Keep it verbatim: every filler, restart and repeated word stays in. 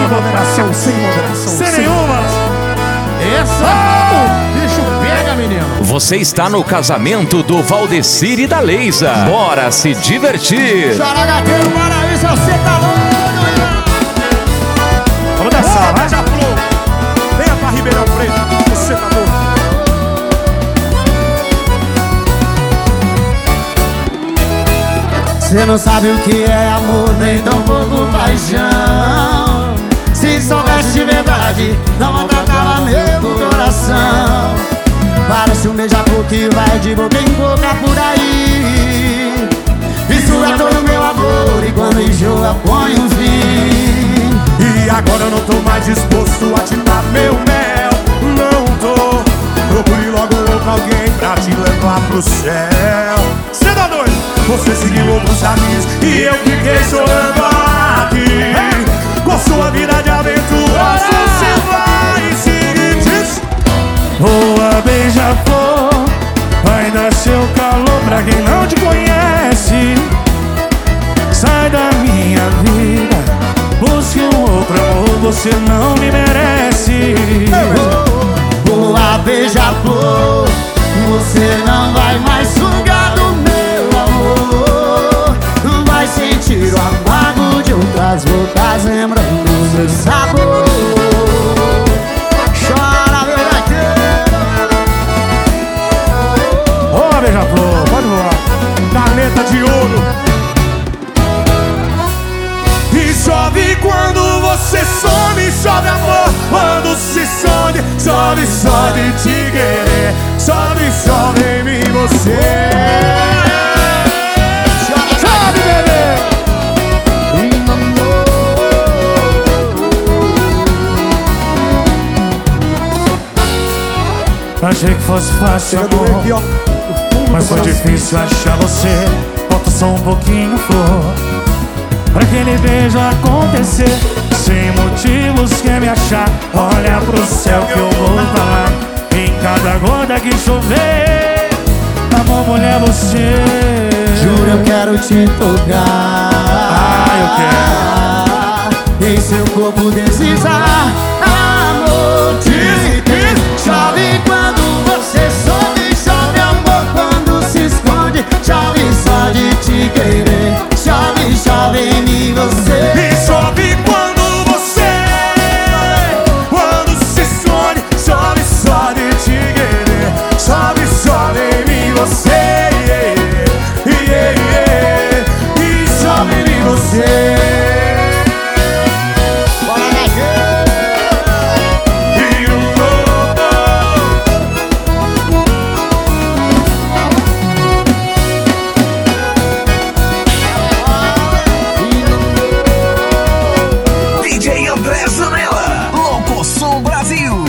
moderação, sem moderação. Sem nenhuma. Essa, o bicho pega, menino. Você está no casamento do Valdecir e da Leisa. Bora se divertir. Charagateiro, para isso, você tá louco, irmão. Vamos dançar, vai. Venha pra Ribeirão Preto, você tá louco. Você não sabe o que é amor, nem tão pouco paixão. Se soubesse de verdade, não maltratava meu coração. Parece um beija-flor que vai de boca em boca por aí. Isso é todo meu amor e quando enjoa põe um fim. E agora eu não tô mais disposto a te dar meu mel. Não tô. Procure logo outro alguém pra te levar pro céu. Cê tá doido? Você seguiu outros caminhos e eu fiquei chorando aqui. Com sua vida de aventura você vai seguir disso. Voa, beija-flor, vai dar seu calor pra quem não te conhece. Sai da minha vida, busque um outro amor, você não me merece. Voa, beija-flor, você não vai mais sugar do meu amor. Vai sentir o amargo de outras bocas lembrando o seu sabor. Chora, meu gaiteiro. Ô, beija-flor, pode voar. Caneta de ouro. E chove quando você some, chove amor. Quando se sonha, chove só de te querer. Chove, chove em mim você. Chove, bebê. Achei que fosse fácil, amor, mas foi difícil achar você. Falta só um pouquinho, flor, pra aquele beijo acontecer. Sem motivos quer me achar. Olha pro céu que eu vou falar. Em cada gota que chover, amor, mulher, você. Juro, eu quero te tocar. Ah, eu quero em seu corpo deslizar. Amor, diz, diz. Chove quando você some, chove amor quando se esconde. Chove só de te querer. Chove, chove em mim você. E chove quando você, quando se esconde. Chove só de te querer. Chove, chove em mim você. Yeah, yeah, yeah. E chove em mim você. D J André Zanella, Louco Som Brasil.